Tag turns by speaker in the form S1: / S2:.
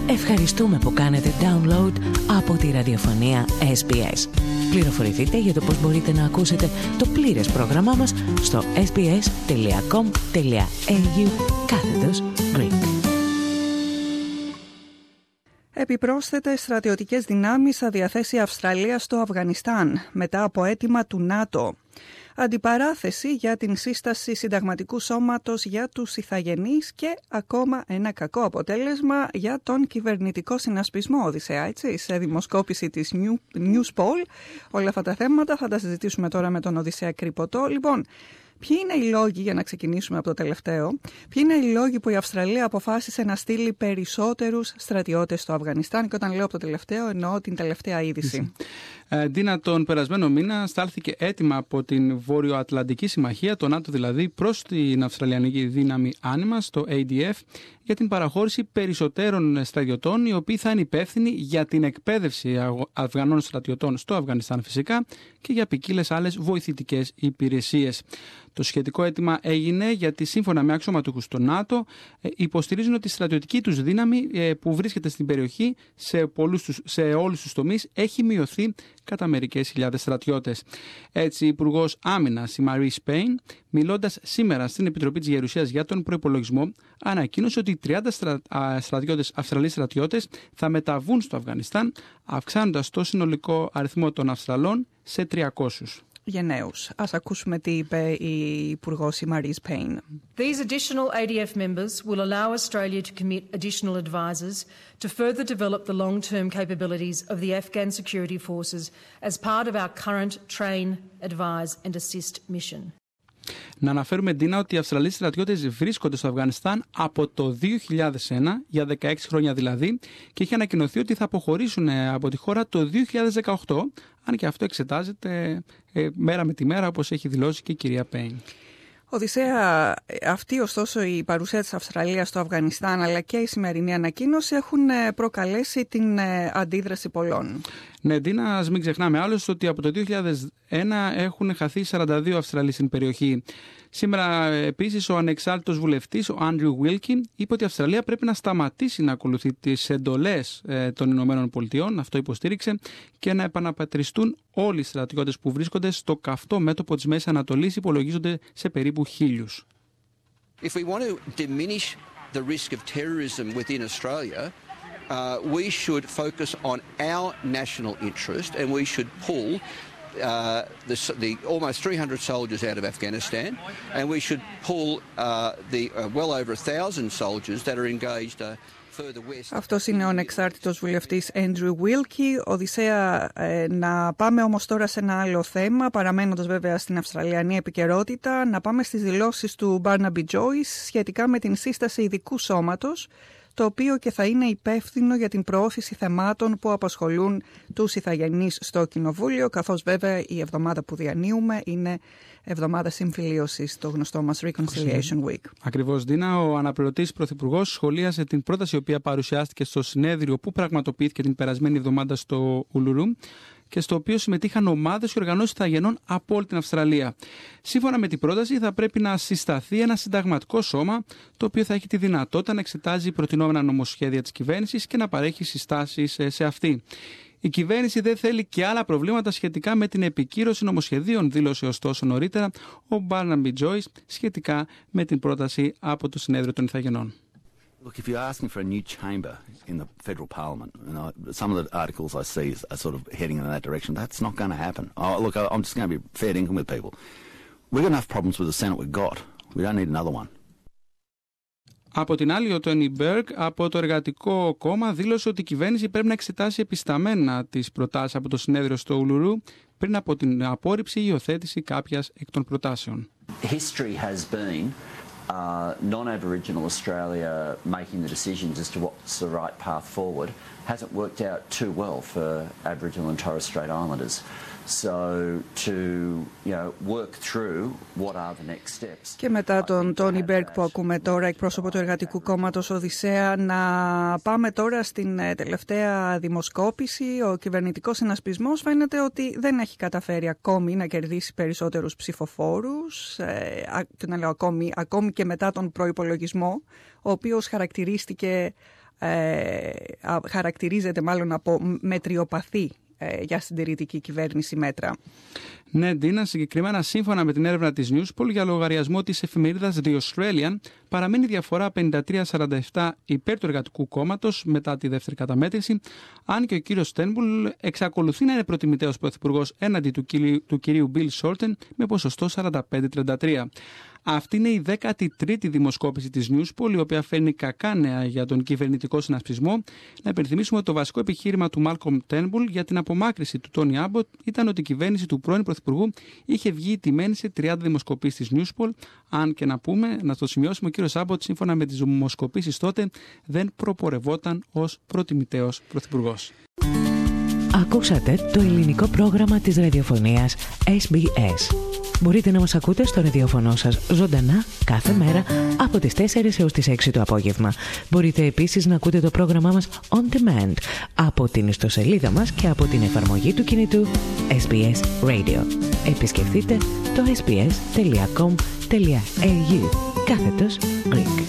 S1: Ευχαριστούμε που κάνετε download από τη ραδιοφωνία SBS. Πληροφορηθείτε για το πώς μπορείτε να ακούσετε το πλήρες πρόγραμμά μας στο sbs.com.au/Greek.
S2: Επιπρόσθετες στρατιωτικές δυνάμεις θα διαθέσει η Αυστραλία στο Αφγανιστάν μετά από αίτημα του ΝΑΤΟ. Αντιπαράθεση για την σύσταση συνταγματικού σώματος για τους ηθαγενείς και ακόμα ένα κακό αποτέλεσμα για τον κυβερνητικό συνασπισμό, Οδυσσέα, έτσι, σε δημοσκόπηση της Newspoll. Όλα αυτά τα θέματα θα τα συζητήσουμε τώρα με τον Οδυσσέα Κρυποτό. Λοιπόν, ποιοι είναι οι λόγοι, για να ξεκινήσουμε από το τελευταίο, ποιοι είναι οι λόγοι που η Αυστραλία αποφάσισε να στείλει περισσότερους στρατιώτες στο Αφγανιστάν? Και όταν λέω από το τελευταίο, εννοώ την τελευταία είδηση.
S3: Ντίνα, τον περασμένο μήνα στάλθηκε έτοιμα από την Βορειοατλαντική Συμμαχία, το ΝΑΤΟ δηλαδή, προς την Αυστραλιανική δύναμη Άνιμα, το ADF, για την παραχώρηση περισσότερων στρατιωτών, οι οποίοι θα είναι υπεύθυνοι για την εκπαίδευση Αφγανών στρατιωτών στο Αφγανιστάν φυσικά και για ποικίλες άλλες βοηθητικές υπηρεσίες. Το σχετικό αίτημα έγινε γιατί σύμφωνα με αξιωματούχους στο ΝΑΤΟ υποστηρίζουν ότι η στρατιωτική τους δύναμη που βρίσκεται στην περιοχή σε όλους τους τομείς έχει μειωθεί κατά μερικές χιλιάδες στρατιώτες. Έτσι, η Υπουργός Άμυνας, η Marise Payne, μιλώντας σήμερα στην Επιτροπή της Γερουσίας για τον προϋπολογισμό, ανακοίνωσε ότι 30 Αυστραλείς στρατιώτες θα μεταβούν στο Αφγανιστάν, αυξάνοντας το συνολικό αριθμό των Αυστραλών σε 300.
S2: Γενναίους. Ας ακούσουμε τι είπε η Υπουργός, η Marise Payne.
S4: These additional ADF members will allow Australia to commit additional advisors to further develop the long-term capabilities of the Afghan security forces as part of our current train, advise and assist mission.
S3: Να αναφέρουμε, Ντίνα, ότι οι Αυστραλοί στρατιώτες βρίσκονται στο Αφγανιστάν από το 2001, για 16 χρόνια δηλαδή, και έχει ανακοινωθεί ότι θα αποχωρήσουν από τη χώρα το 2018, αν και αυτό εξετάζεται μέρα με τη μέρα, όπως έχει δηλώσει και η κυρία Πέιν.
S2: Οδυσσέα, αυτή ωστόσο η παρουσία της Αυστραλίας στο Αφγανιστάν αλλά και η σημερινή ανακοίνωση έχουν προκαλέσει την αντίδραση πολλών.
S3: Ναι, Ντίνα, ας μην ξεχνάμε άλλωστε ότι από το 2001 έχουν χαθεί 42 Αυστραλοί στην περιοχή. Σήμερα επίσης ο ανεξάρτητος βουλευτής, ο Άντριου Βίλκι, είπε ότι η Αυστραλία πρέπει να σταματήσει να ακολουθεί τις εντολές των Ηνωμένων Πολιτειών, αυτό υποστήριξε, και να επαναπατριστούν όλοι οι στρατιώτες που βρίσκονται στο καυτό μέτωπο της Μέσης Ανατολής, υπολογίζονται σε περίπου 1.000.
S5: If we want to diminish the risk of terrorism within Australia, we should focus on our national interest and we should pull the almost 300 soldiers out of Afghanistan, and we should pull the well over 1,000 soldiers that are engaged further west.
S2: Αυτός είναι ο ανεξάρτητος βουλευτής Andrew Wilkie. Οδυσσέα, να πάμε όμως τώρα σε ένα άλλο θέμα, παραμένοντας βέβαια στην Αυστραλιανή επικαιρότητα, να πάμε στις δηλώσεις του Barnaby Joyce σχετικά με την σύσταση ειδικού σώματος, το οποίο και θα είναι υπεύθυνο για την προώθηση θεμάτων που απασχολούν τους ηθαγενείς στο Κοινοβούλιο, καθώς βέβαια η εβδομάδα που διανύουμε είναι εβδομάδα συμφιλίωσης, το γνωστό μας Reconciliation Week.
S3: Ακριβώς, Ντίνα. Ο αναπληρωτής πρωθυπουργός σχολίασε την πρόταση η οποία παρουσιάστηκε στο συνέδριο που πραγματοποιήθηκε την περασμένη εβδομάδα στο Ουλουρού και στο οποίο συμμετείχαν ομάδες και οργανώσεις ηθαγενών από όλη την Αυστραλία. Σύμφωνα με την πρόταση, θα πρέπει να συσταθεί ένα συνταγματικό σώμα, το οποίο θα έχει τη δυνατότητα να εξετάζει προτινόμενα νομοσχέδια της κυβέρνησης και να παρέχει συστάσεις σε αυτή. Η κυβέρνηση δεν θέλει και άλλα προβλήματα σχετικά με την επικύρωση νομοσχεδίων, δήλωσε ωστόσο νωρίτερα ο Barnaby Joyce σχετικά με την πρόταση από το συνέδριο των ηθαγενών.
S6: Look, if you're asking for a new chamber in the federal parliament, and some of the articles I see are sort of heading in that direction, that's not going to happen. Look, I'm just going to be fair dinkum with people. We've got enough problems with the Senate we've got. We don't need another one.
S3: Από την άλλη, ο Τόνι Μπέργκ από το Εργατικό Κόμμα δήλωσε ότι η κυβέρνηση πρέπει να εξετάσει επισταμμένα τις προτάσεις από το συνέδριο στο Ουλουρού πριν από την απόρριψη ή υιοθέτηση κάποιας εκ των προτάσεων.
S7: History has been non-Aboriginal Australia making the decisions as to what's the right path forward hasn't worked out too well for Aboriginal and Torres Strait Islanders. So to, work through what are the next steps.
S2: Και μετά τον Τόνι Μπέργκ που ακούμε τώρα, εκπρόσωπο του Εργατικού Κόμματος, Οδυσσέα, να πάμε τώρα στην τελευταία δημοσκόπηση. Ο κυβερνητικός συνασπισμός φαίνεται ότι δεν έχει καταφέρει ακόμη να κερδίσει περισσότερους ψηφοφόρους, ακόμη και μετά τον προϋπολογισμό, ο οποίος χαρακτηρίστηκε χαρακτηρίζεται μάλλον από μετριοπαθή για συντηρητική κυβέρνηση μέτρα.
S3: Ναι, Ντίνα, συγκεκριμένα σύμφωνα με την έρευνα της Newspol για λογαριασμό της εφημερίδας The Australian, παραμένει διαφορά 53-47 υπέρ του Εργατικού Κόμματος μετά τη δεύτερη καταμέτρηση, αν και ο κύριος Turnbull εξακολουθεί να είναι προτιμητέος πρωθυπουργός έναντι του κυρίου Bill Shorten με ποσοστό 45-33. Αυτή είναι η 13η δημοσκόπηση της Newspol, η οποία φέρνει κακά νέα για τον κυβερνητικό συνασπισμό. Να υπενθυμίσουμε ότι το βασικό επιχείρημα του Malcolm Turnbull για την απομάκρυνση του Tony Abbott ήταν ότι η κυβέρνηση του πρώην πρωθυπουργού είχε βγει τιμένη σε 30 δημοσκοπήσεις της Newspol. Αν και να το σημειώσουμε, ο κύριος Abbott, σύμφωνα με τις δημοσκοπήσεις τότε, δεν προπορευόταν ως προτιμητέος πρωθυπουργός.
S1: Ακούσατε το ελληνικό πρόγραμμα της ραδιοφωνίας SBS. Μπορείτε να μας ακούτε στο ραδιόφωνο σας ζωντανά κάθε μέρα από τις 4 έως τις 6 το απόγευμα. Μπορείτε επίσης να ακούτε το πρόγραμμά μας on demand από την ιστοσελίδα μας και από την εφαρμογή του κινητού SBS Radio. Επισκεφτείτε το sbs.com.au/Greek.